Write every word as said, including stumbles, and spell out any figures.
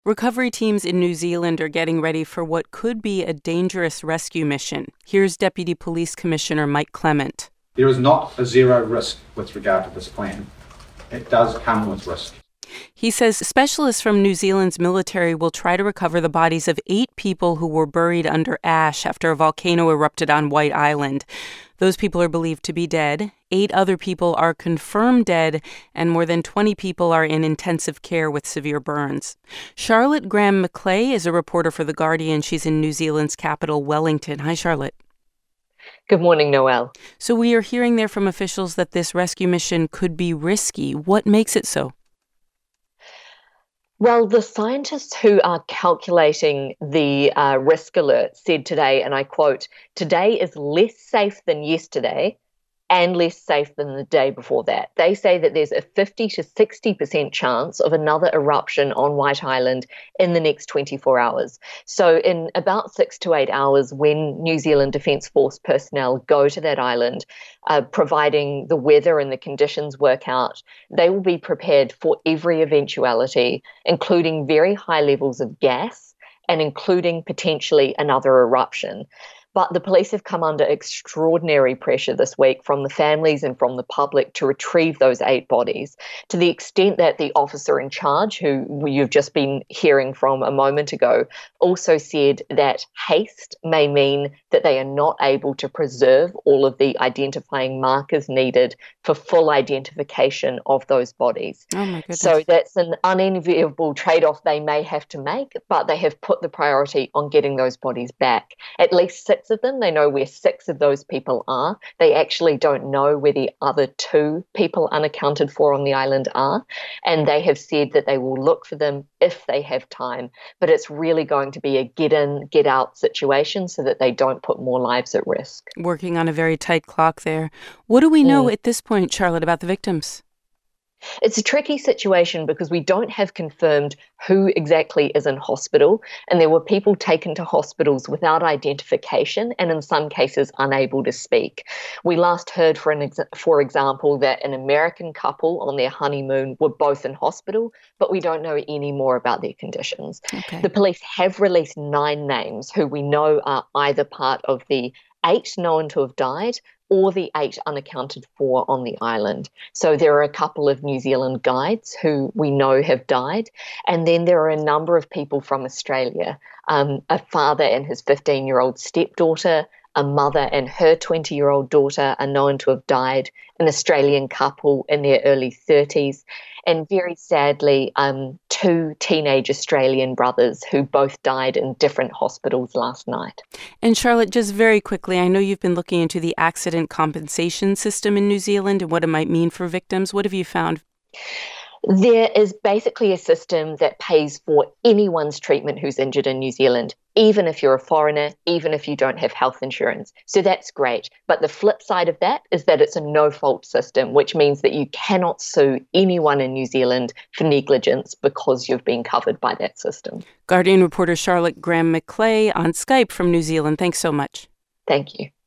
Recovery teams in New Zealand are getting ready for what could be a dangerous rescue mission. Here's Deputy Police Commissioner Mike Clement. There is not a zero risk with regard to this plan. It does come with risk. He says specialists from New Zealand's military will try to recover the bodies of eight people who were buried under ash after a volcano erupted on White Island. Those people are believed to be dead. Eight other people are confirmed dead, and more than twenty people are in intensive care with severe burns. Charlotte Graham-Maclay is a reporter for The Guardian. She's in New Zealand's capital, Wellington. Hi, Charlotte. Good morning, Noelle. So we are hearing there from officials that this rescue mission could be risky. What makes it so? Well, the scientists who are calculating the uh, risk alert said today, and I quote, "Today is less safe than yesterday and less safe than the day before that." They say that there's a fifty to sixty percent chance of another eruption on White Island in the next twenty-four hours. So in about six to eight hours, when New Zealand Defence Force personnel go to that island, uh, providing the weather and the conditions work out, they will be prepared for every eventuality, including very high levels of gas and including potentially another eruption. But the police have come under extraordinary pressure this week from the families and from the public to retrieve those eight bodies, to the extent that the officer in charge, who you've just been hearing from a moment ago, also said that haste may mean that they are not able to preserve all of the identifying markers needed for full identification of those bodies. Oh my goodness. So that's an unenviable trade-off they may have to make, but they have put the priority on getting those bodies back. At least six of them. They know where six of those people are. They actually don't know where the other two people unaccounted for on the island are. And they have said that they will look for them if they have time. But it's really going to be a get in, get out situation so that they don't put more lives at risk. Working on a very tight clock there. What do we know Mm. at this point, Charlotte, about the victims? It's a tricky situation because we don't have confirmed who exactly is in hospital, and there were people taken to hospitals without identification and in some cases unable to speak. We last heard, for, an ex- for example, that an American couple on their honeymoon were both in hospital, but we don't know any more about their conditions. Okay. The police have released nine names who we know are either part of the eight known to have died or the eight unaccounted for on the island. So there are a couple of New Zealand guides who we know have died. And then there are a number of people from Australia, um, a father and his fifteen-year-old stepdaughter, a mother and her twenty-year-old daughter are known to have died, an Australian couple in their early thirties, and very sadly, um, two teenage Australian brothers who both died in different hospitals last night. And Charlotte, just very quickly, I know you've been looking into the accident compensation system in New Zealand and what it might mean for victims. What have you found? There is basically a system that pays for anyone's treatment who's injured in New Zealand, even if you're a foreigner, even if you don't have health insurance. So that's great. But the flip side of that is that it's a no-fault system, which means that you cannot sue anyone in New Zealand for negligence because you've been covered by that system. Guardian reporter Charlotte Graham-Maclay on Skype from New Zealand. Thanks so much. Thank you.